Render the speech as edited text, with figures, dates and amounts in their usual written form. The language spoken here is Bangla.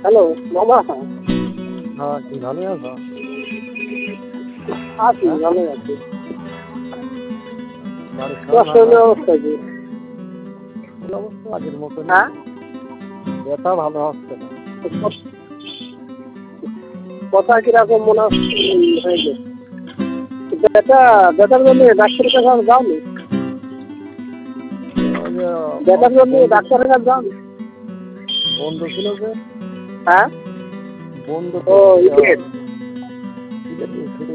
হ্যালো মামা। হ্যাঁ, কি ভালো আছো? আছি, ভালো আছি। বাড়ির তোমার সবাই ভালো শরীরের আছে? অবস্থা কি? এই অবস্থা আগের মতন। হ্যাঁ, ব্যথা ভালো হচ্ছে না। কথা কিরকম মনে হয়েছে? ব্যথার জন্য ডাক্তারের কাছে আর যাওনি? ওই যে ব্যথার জন্য ডাক্তারের কাছে যাওনি? বন্ধ ছিল যে, হ্যাঁ, বন্ধ ও তো ইটের। শুরু